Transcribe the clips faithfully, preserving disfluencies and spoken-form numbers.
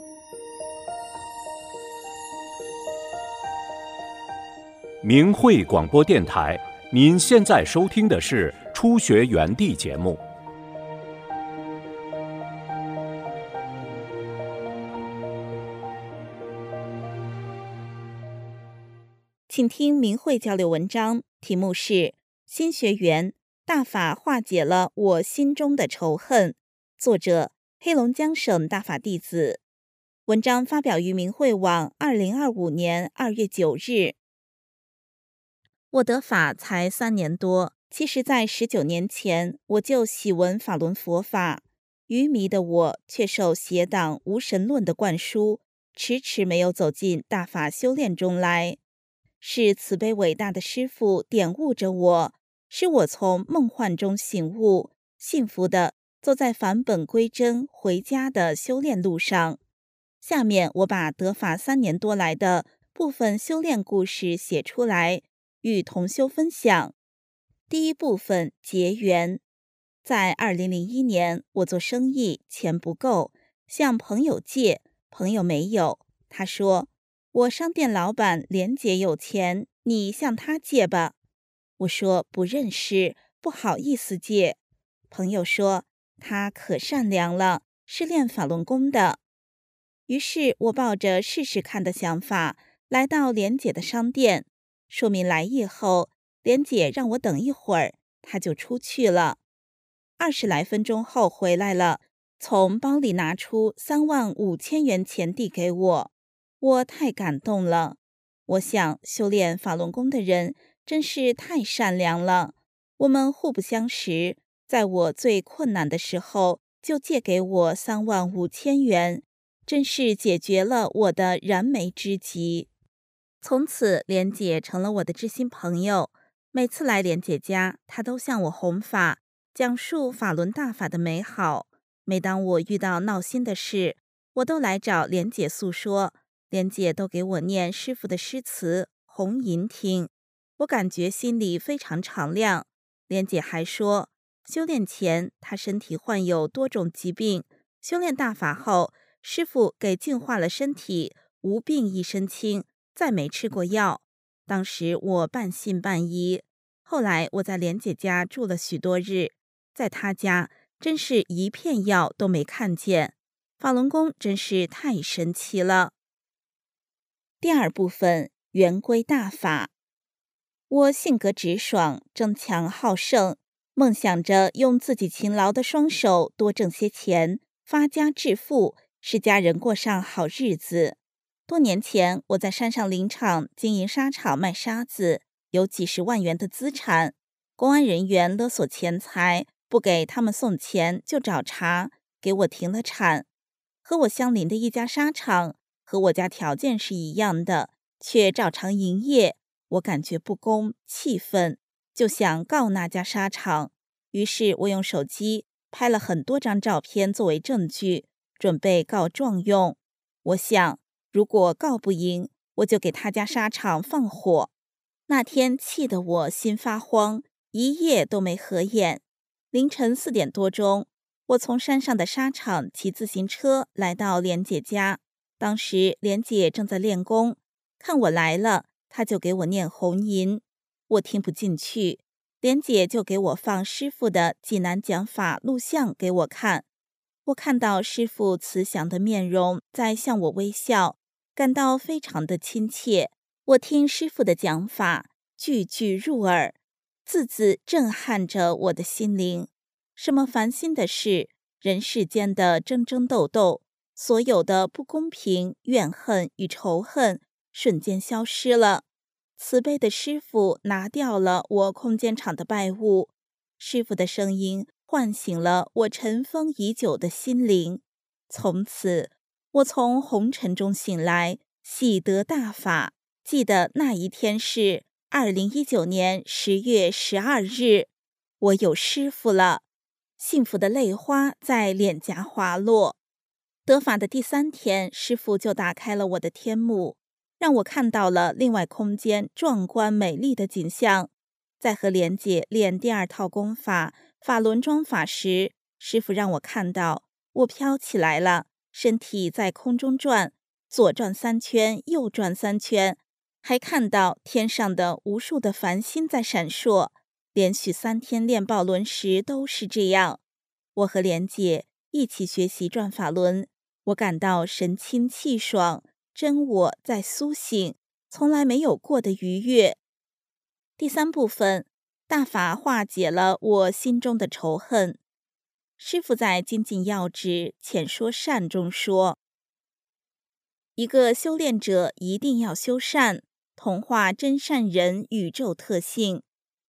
明慧广播电台，您现在收听的是初学园地节目。 请听明慧交流文章，题目是《新学园大法化解了我心中的仇恨》，作者黑龙江省大法弟子。文章发表于明慧网二零二五年二月九日。我得法才三年多，其实在十九年前我就喜闻法轮佛法，愚迷的我却受邪党无神论的灌输，迟迟没有走进大法修炼中来。是慈悲伟大的师父点悟着我，使我从梦幻中醒悟，幸福地走在返本归真回家的修炼路上。下面我把得法三年多来的部分修炼故事写出来，与同修分享。第一部分，结缘。在二零零一年，我做生意钱不够，向朋友借，朋友没有，他说我商店老板连姐有钱，你向他借吧。我说不认识，不好意思借。朋友说他可善良了，是练法轮功的。于是我抱着试试看的想法，来到莲姐的商店，说明来意后，莲姐让我等一会儿，她就出去了。二十来分钟后回来了，从包里拿出三万五千元钱递给我。我太感动了，我想修炼法轮功的人真是太善良了。我们互不相识，在我最困难的时候就借给我三万五千元，真是解决了我的燃眉之急。从此莲姐成了我的知心朋友，每次来莲姐家，她都向我弘法，讲述法轮大法的美好。每当我遇到闹心的事，我都来找莲姐诉说，莲姐都给我念师父的诗词弘吟听，我感觉心里非常敞亮。莲姐还说，修炼前她身体患有多种疾病，修炼大法后，师父给净化了身体，无病一身轻，再没吃过药。当时我半信半疑，后来我在莲姐家住了许多日，在她家真是一片药都没看见，法轮功真是太神奇了。第二部分，圆归大法。我性格直爽，争强好胜，梦想着用自己勤劳的双手多挣些钱，发家致富，使家人过上好日子。多年前，我在山上林场经营沙场卖沙子，有几十万元的资产。公安人员勒索钱财，不给他们送钱就找茬，给我停了产。和我相邻的一家沙场，和我家条件是一样的，却照常营业，我感觉不公，气愤，就想告那家沙场。于是我用手机拍了很多张照片作为证据，准备告状用。我想，如果告不赢，我就给他家沙场放火。那天气得我心发慌，一夜都没合眼。凌晨四点多钟，我从山上的沙场骑自行车来到莲姐家。当时莲姐正在练功，看我来了，她就给我念弘吟。我听不进去，莲姐就给我放师父的济南讲法录像给我看。我看到师父慈祥的面容在向我微笑，感到非常的亲切。我听师父的讲法，句句入耳，字字震撼着我的心灵。什么烦心的事，人世间的争争斗斗，所有的不公平、怨恨与仇恨瞬间消失了。慈悲的师父拿掉了我空间场的败物，师父的声音唤醒了我尘封已久的心灵。从此，我从红尘中醒来，喜得大法。记得那一天是二零一九年十月十二日，我有师父了，幸福的泪花在脸颊滑落。得法的第三天，师父就打开了我的天幕，让我看到了另外空间壮观美丽的景象。在和莲姐练第二套功法法轮桩法时，师父让我看到我飘起来了， 身体在空中转，左转三圈，右转三圈，还看到天上的无数的繁星在闪烁。连续三天练抱轮时都是这样。我和莲姐一起学习转法轮，我感到神清气爽，真我在苏醒，从来没有过的愉悦。第三部分，大法化解了我心中的仇恨。师父在《精进要旨浅说善》中说，一个修炼者一定要修善，同化真善人宇宙特性。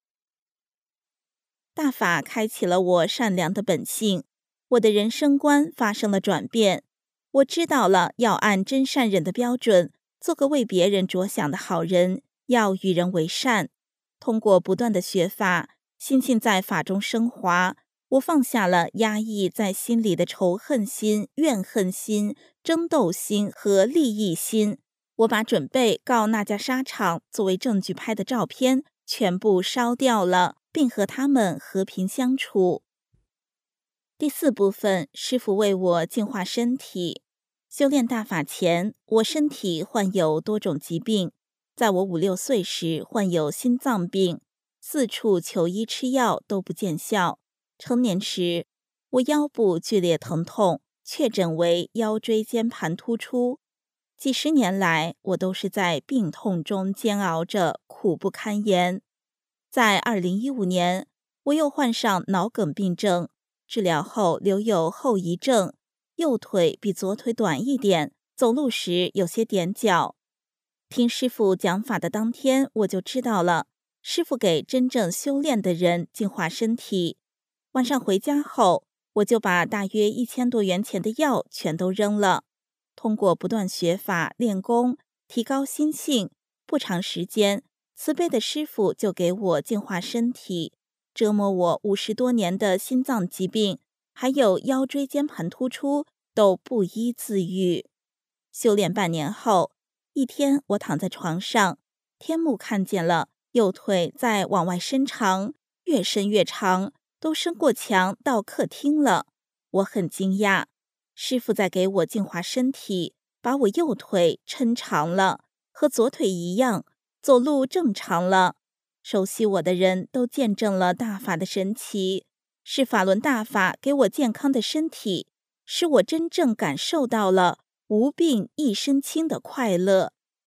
大法开启了我善良的本性，我的人生观发生了转变。我知道了要按真善人的标准，做个为别人着想的好人，要与人为善。通过不断的学法，心性在法中升华，我放下了压抑在心里的仇恨心、怨恨心、争斗心和利益心。我把准备告那家纱厂作为证据拍的照片全部烧掉了，并和他们和平相处。第四部分，师父为我净化身体。修炼大法前，我身体患有多种疾病。在我五六岁时患有心脏病，四处求医吃药都不见效。成年时，我腰部剧烈疼痛，确诊为腰椎间盘突出。几十年来，我都是在病痛中煎熬着，苦不堪言。在二零一五年，我又患上脑梗病症，治疗后留有后遗症，右腿比左腿短一点，走路时有些踮脚。听师父讲法的当天，我就知道了，师父给真正修炼的人净化身体。晚上回家后，我就把大约一千多元钱的药全都扔了。通过不断学法练功，提高心性，不长时间，慈悲的师父就给我净化身体。折磨我五十多年的心脏疾病，还有腰椎间盘突出，都不医自愈。修炼半年后，一天我躺在床上，天目看见了右腿在往外伸长，越伸越长，都伸过墙到客厅了。我很惊讶，师父在给我净化身体，把我右腿抻长了，和左腿一样，走路正常了。熟悉我的人都见证了大法的神奇，是法轮大法给我健康的身体，使我真正感受到了无病一身轻的快乐。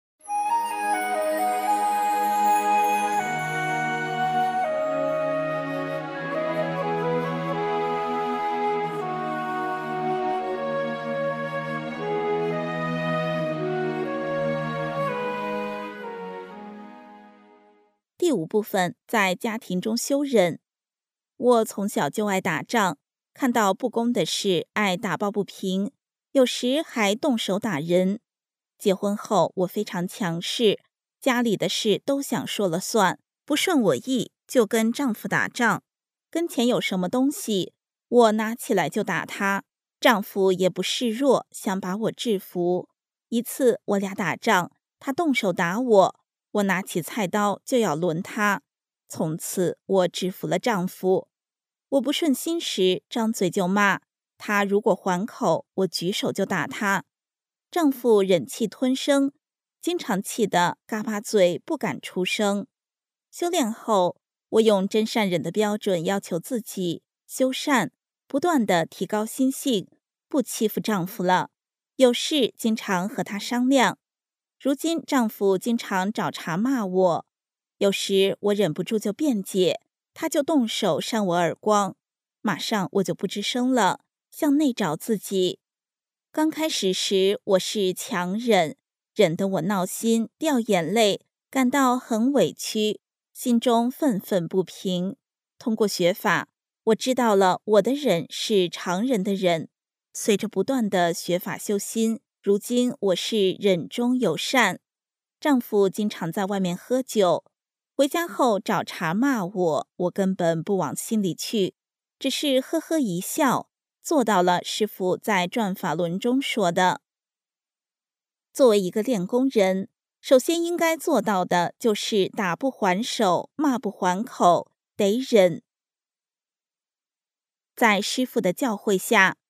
第五部分，在家庭中修忍。我从小就爱打仗，看到不公的事爱打抱不平，有时还动手打人。结婚后我非常强势，家里的事都想说了算，不顺我意就跟丈夫打仗。跟前有什么东西，我拿起来就打他，丈夫也不示弱，想把我制服。一次我俩打仗，他动手打我，我拿起菜刀就要抡他。从此我制服了丈夫。我不顺心时张嘴就骂，他如果还口，我举手就打他。丈夫忍气吞声，经常气得嘎巴嘴不敢出声。修炼后，我用真善忍的标准要求自己，修善，不断地提高心性，不欺负丈夫了。有事经常和他商量。如今丈夫经常找茬骂我，有时我忍不住就辩解，他就动手扇我耳光，马上我就不吱声了，向内找自己。刚开始时我是强忍，忍得我闹心掉眼泪，感到很委屈，心中愤愤不平。通过学法，我知道了我的忍是常人的忍。随着不断的学法修心，如今我是忍中有善。丈夫经常在外面喝酒，回家后找茬骂我，我根本不往心里去，只是呵呵一笑，做到了师父在转法轮中说的。作为一个练功人，首先应该做到的就是打不还手，骂不还口，得忍。在师父的教诲下，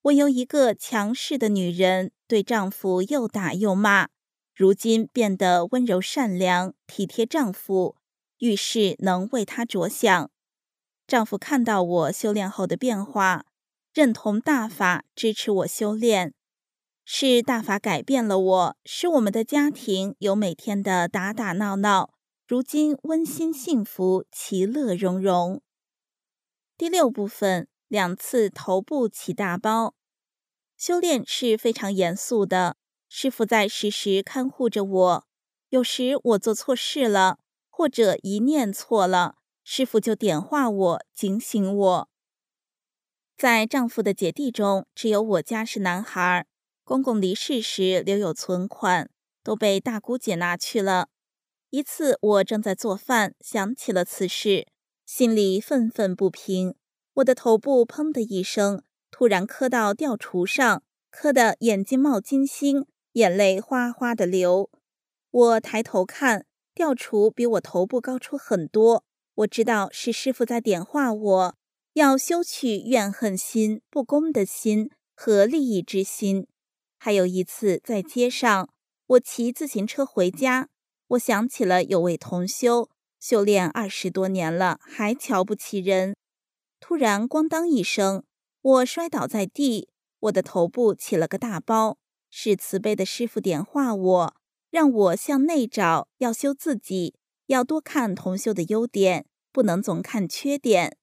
我由一个强势的女人，对丈夫又打又骂，如今变得温柔善良，体贴丈夫，遇事能为他着想。丈夫看到我修炼后的变化，认同大法，支持我修炼。是大法改变了我，使我们的家庭由每天的打打闹闹，如今温馨幸福，其乐融融。第六部分，两次头部起大包。修炼是非常严肃的，师父在时时看护着我。有时我做错事了，或者一念错了，师父就点化我，警醒我。在丈夫的姐弟中，只有我家是男孩，公公离世时留有存款，都被大姑姐拿去了。一次我正在做饭，想起了此事，心里愤愤不平，我的头部砰的一声，突然磕到吊橱上，磕得眼睛冒金星，眼泪哗哗的流。我抬头看，吊橱比我头部高出很多，我知道是师父在点化我，要修去怨恨心、不公的心和利益之心。还有一次在街上，我骑自行车回家，我想起了有位同修，修炼二十多年了，还瞧不起人。突然咣当一声，我摔倒在地，我的头部起了个大包，是慈悲的师父点化我，让我向内找，要修自己，要多看同修的优点，不能总看缺点。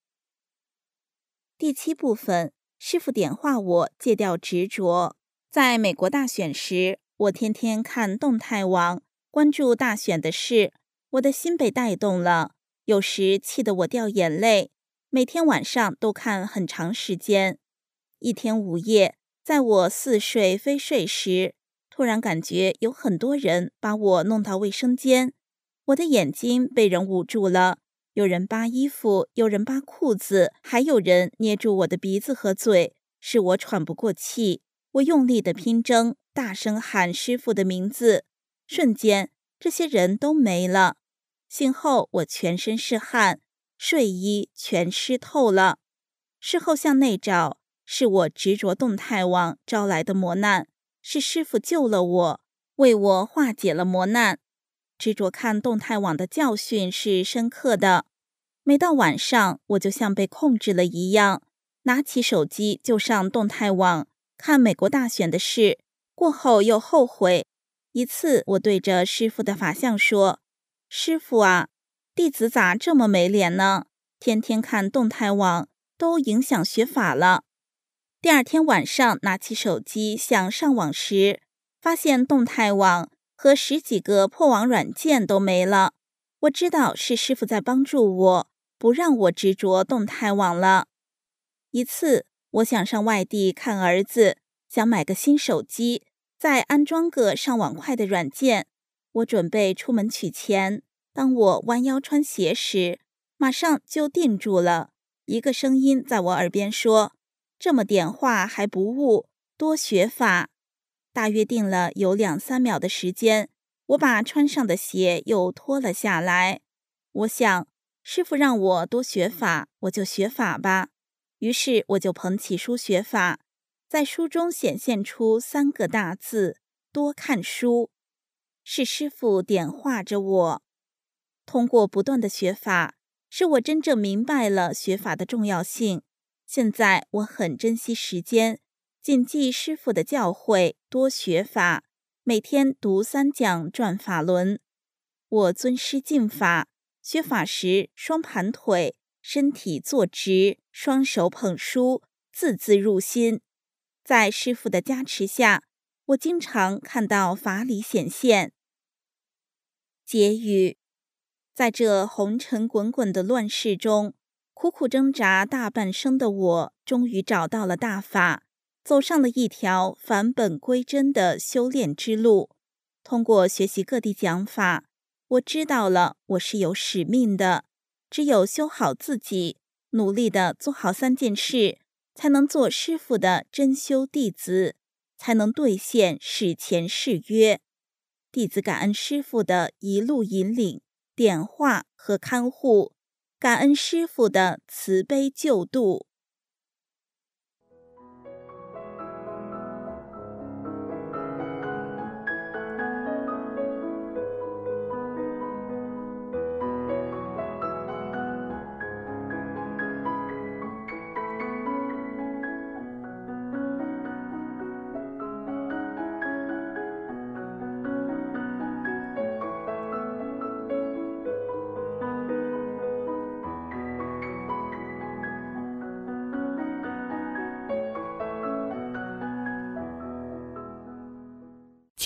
第七部分，师父点化我戒掉执着。在美国大选时，我天天看动态网，关注大选的事，我的心被带动了，有时气得我掉眼泪，每天晚上都看很长时间。一天午夜，在我似睡非睡时，突然感觉有很多人把我弄到卫生间，我的眼睛被人捂住了，有人扒衣服，有人扒裤子，还有人捏住我的鼻子和嘴，使我喘不过气。我用力的拼争，大声喊师父的名字，瞬间这些人都没了。醒后我全身是汗，睡衣全湿透了。事后向内找，是我执着动态网招来的磨难，是师父救了我，为我化解了磨难。执着看动态网的教训是深刻的，每到晚上我就像被控制了一样，拿起手机就上动态网看美国大选的事，过后又后悔。一次我对着师父的法相说，师父啊，弟子咋这么没脸呢？天天看动态网都影响学法了。第二天晚上拿起手机想上网时，发现动态网和十几个破网软件都没了。我知道是师父在帮助我，不让我执着动态网了。一次我想上外地看儿子，想买个新手机，再安装个上网快的软件。我准备出门取钱，当我弯腰穿鞋时，马上就定住了。一个声音在我耳边说，这么点话还不悟，多学法。大约定了有两三秒的时间，我把穿上的鞋又脱了下来。我想，师父让我多学法，我就学法吧。于是我就捧起书学法，在书中显现出三个大字，多看书。是师父点化着我。通过不断的学法，使我真正明白了学法的重要性。现在我很珍惜时间，谨记师父的教诲，多学法，每天读三讲转法轮。我尊师敬法，学法时双盘腿，身体坐直，双手捧书，字字入心。在师父的加持下，我经常看到法理显现。结语：在这红尘滚滚的乱世中，苦苦挣扎大半生的我，终于找到了大法，走上了一条返本归真的修炼之路。通过学习各地讲法，我知道了我是有使命的，只有修好自己，努力的做好三件事，才能做师父的真修弟子，才能兑现史前誓约。弟子感恩师父的一路引领、点化和看护，感恩师父的慈悲救度。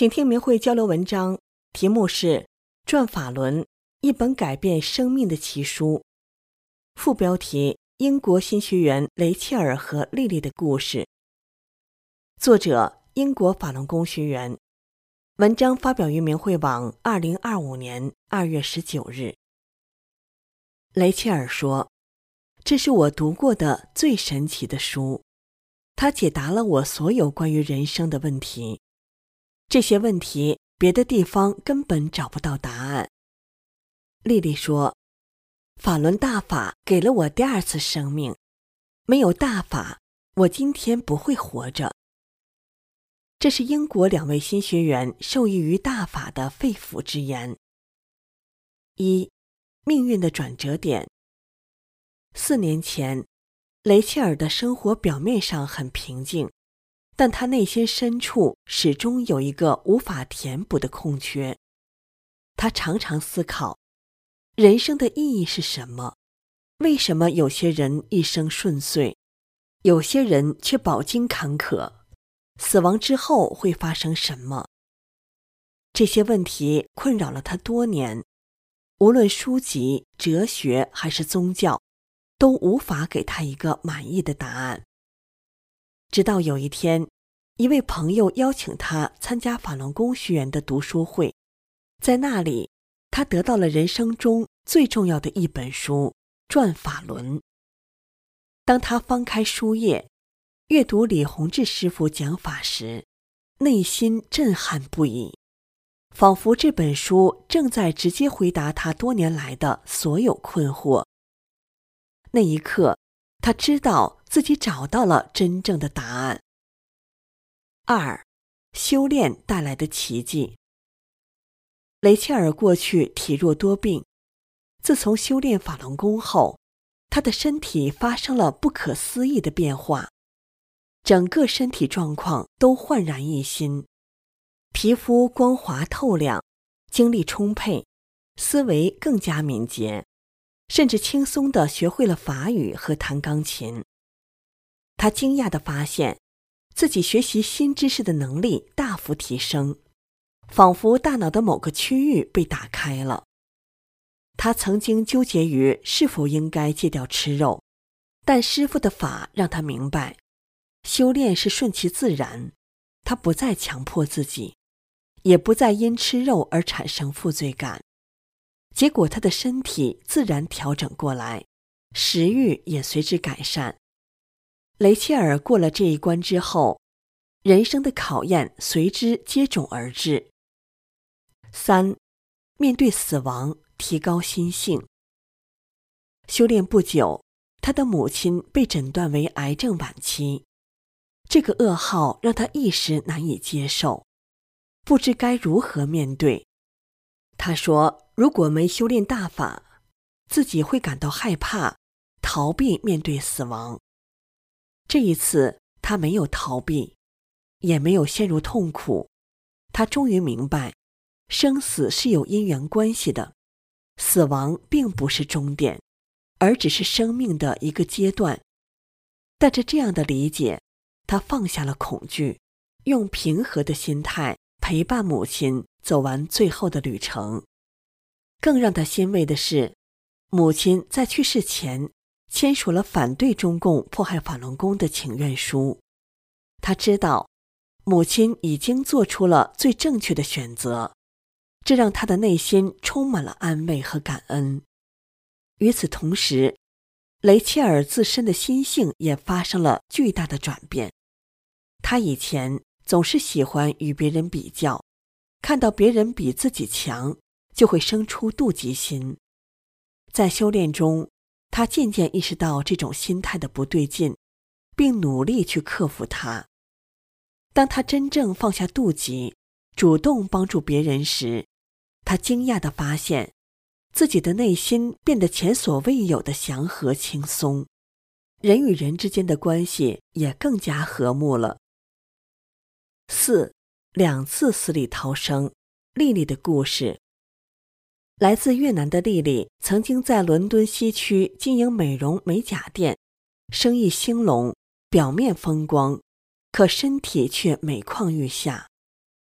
请听明慧交流文章，题目是《转法轮：一本改变生命的奇书》，副标题：英国新学员雷切尔和莉莉的故事。作者：英国法轮功学员。文章发表于明慧网二零二五年二月十九日。雷切尔说，这是我读过的最神奇的书，它解答了我所有关于人生的问题。这些问题别的地方根本找不到答案。莉莉说，法轮大法给了我第二次生命，没有大法，我今天不会活着。这是英国两位新学员受益于大法的肺腑之言。一、命运的转折点。四年前，雷切尔的生活表面上很平静，但他内心深处始终有一个无法填补的空缺。他常常思考，人生的意义是什么？为什么有些人一生顺遂，有些人却饱经坎坷？死亡之后会发生什么？这些问题困扰了他多年，无论书籍、哲学还是宗教，都无法给他一个满意的答案。直到有一天，一位朋友邀请他参加法轮功学员的读书会，在那里，他得到了人生中最重要的一本书《转法轮》。当他翻开书页，阅读李洪志师父讲法时，内心震撼不已，仿佛这本书正在直接回答他多年来的所有困惑。那一刻，他知道自己找到了真正的答案。二、修炼带来的奇迹。雷切尔过去体弱多病，自从修炼法轮功后，他的身体发生了不可思议的变化，整个身体状况都焕然一新，皮肤光滑透亮，精力充沛，思维更加敏捷，甚至轻松地学会了法语和弹钢琴。他惊讶地发现，自己学习新知识的能力大幅提升，仿佛大脑的某个区域被打开了。他曾经纠结于是否应该戒掉吃肉，但师父的法让他明白，修炼是顺其自然，他不再强迫自己，也不再因吃肉而产生负罪感。结果他的身体自然调整过来，食欲也随之改善。雷切尔过了这一关之后，人生的考验随之接踵而至。三、面对死亡，提高心性。修炼不久，他的母亲被诊断为癌症晚期，这个噩耗让他一时难以接受，不知该如何面对。他说，如果没修炼大法，自己会感到害怕，逃避面对死亡。这一次，他没有逃避，也没有陷入痛苦。他终于明白，生死是有因缘关系的，死亡并不是终点，而只是生命的一个阶段。带着这样的理解，他放下了恐惧，用平和的心态陪伴母亲走完最后的旅程。更让他欣慰的是，母亲在去世前签署了反对中共迫害法轮功的请愿书。他知道，母亲已经做出了最正确的选择，这让他的内心充满了安慰和感恩。与此同时，雷切尔自身的心性也发生了巨大的转变。他以前总是喜欢与别人比较，看到别人比自己强，就会生出妒忌心。在修炼中，他渐渐意识到这种心态的不对劲，并努力去克服它。当他真正放下妒忌，主动帮助别人时，他惊讶地发现，自己的内心变得前所未有的祥和轻松，人与人之间的关系也更加和睦了。四、两次死里逃生，莉莉的故事。来自越南的莉莉曾经在伦敦西区经营美容美甲店，生意兴隆，表面风光，可身体却每况愈下。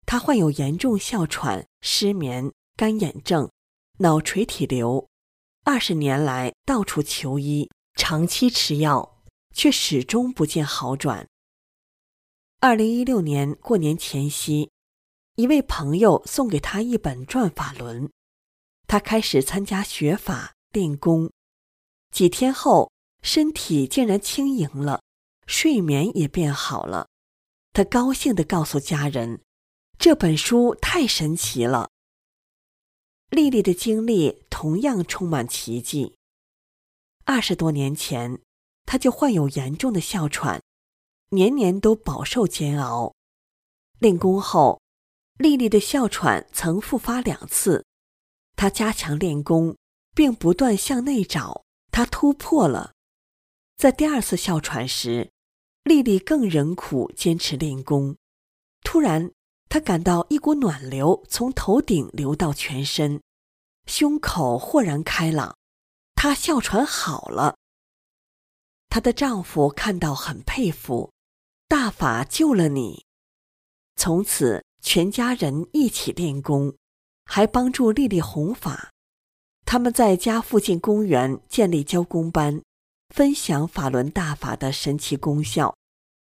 他患有严重哮喘、失眠、干眼症、脑垂体瘤，二十年来到处求医，长期吃药，却始终不见好转。二零一六年过年前夕，一位朋友送给他一本转法轮，他开始参加学法练功，几天后身体竟然轻盈了，睡眠也变好了。他高兴地告诉家人，这本书太神奇了。丽丽的经历同样充满奇迹。二十多年前，她就患有严重的哮喘，年年都饱受煎熬。练功后，丽丽的哮喘曾复发两次，她加强练功，并不断向内找，她突破了。在第二次哮喘时，丽丽更忍苦坚持练功。突然，她感到一股暖流从头顶流到全身，胸口豁然开朗，她哮喘好了。她的丈夫看到很佩服，大法救了你。从此，全家人一起练功，还帮助丽丽弘法。他们在家附近公园建立教功班，分享法轮大法的神奇功效。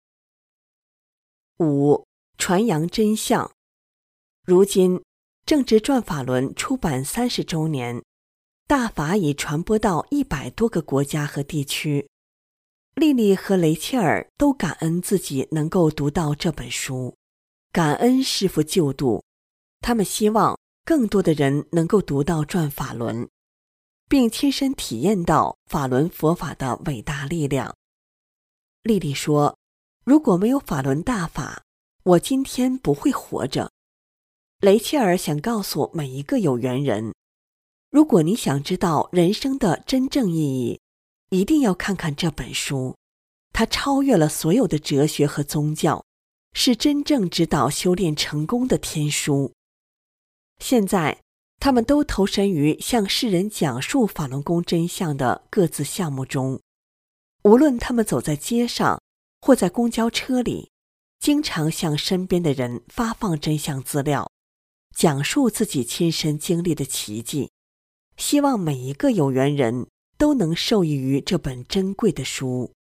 五、传扬真相。如今正值转法轮出版三十周年，大法已传播到一百多个国家和地区。丽丽和雷切尔都感恩自己能够读到这本书，感恩师父救度。他们希望更多的人能够读到转法轮，并亲身体验到法轮佛法的伟大力量。丽丽说，如果没有法轮大法，我今天不会活着。雷切尔想告诉每一个有缘人，如果你想知道人生的真正意义，一定要看看这本书。它超越了所有的哲学和宗教，是真正指导修炼成功的天书。现在他们都投身于向世人讲述法轮功真相的各自项目中。无论他们走在街上或在公交车里，经常向身边的人发放真相资料，讲述自己亲身经历的奇迹，希望每一个有缘人都能受益于这本珍贵的书。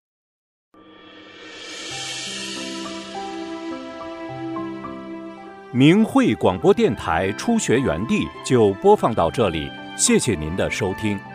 明慧广播电台初学园地就播放到这里，谢谢您的收听。